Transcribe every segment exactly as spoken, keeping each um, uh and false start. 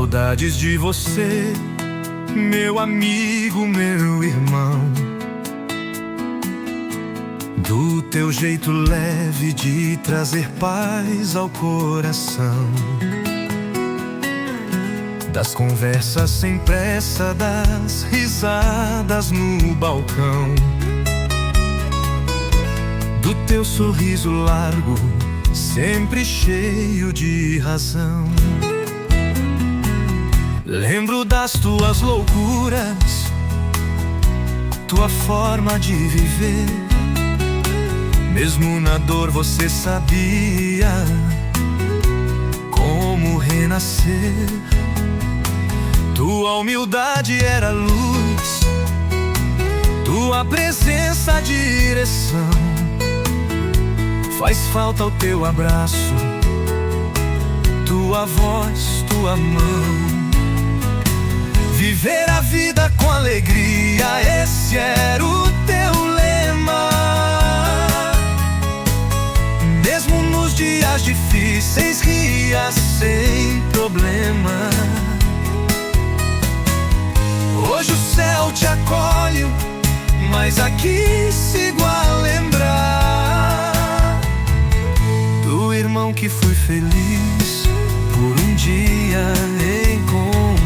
Saudades de você, meu amigo, meu irmão, do teu jeito leve de trazer paz ao coração, das conversas sem pressa, das risadas no balcão, do teu sorriso largo, sempre cheio de razão. Lembro das tuas loucuras, tua forma de viver. Mesmo na dor você sabia como renascer. Tua humildade era luz, tua presença direção. Faz falta o teu abraço, tua voz, tua mão. Viver a vida com alegria, esse era o teu lema. Mesmo nos dias difíceis, ria sem problema. Hoje o céu te acolhe, mas aqui sigo a lembrar do irmão que fui feliz por um dia encontrar.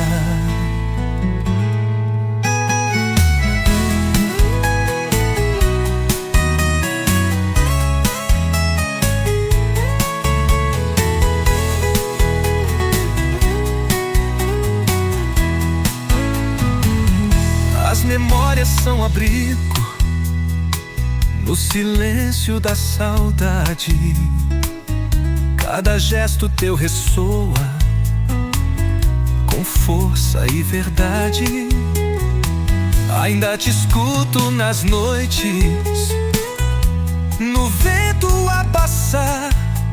As memórias são abrigo no silêncio da saudade. Cada gesto teu ressoa com força e verdade. Ainda te escuto nas noites, no vento a passar,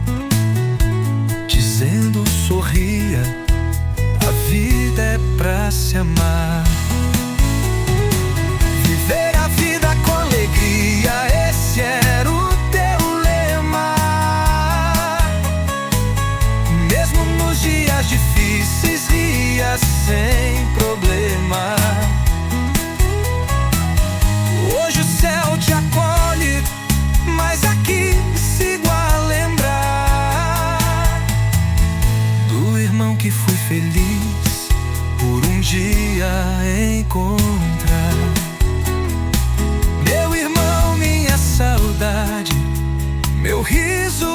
dizendo sorria, a vida é pra se amar. Viver a vida com alegria, esse era o teu lema. Mesmo nos dias difíceis, ria sem problema. Hoje o céu te acolhe, mas aqui sigo a lembrar do irmão que fui feliz por um dia encontrar. Meu irmão, minha saudade, meu riso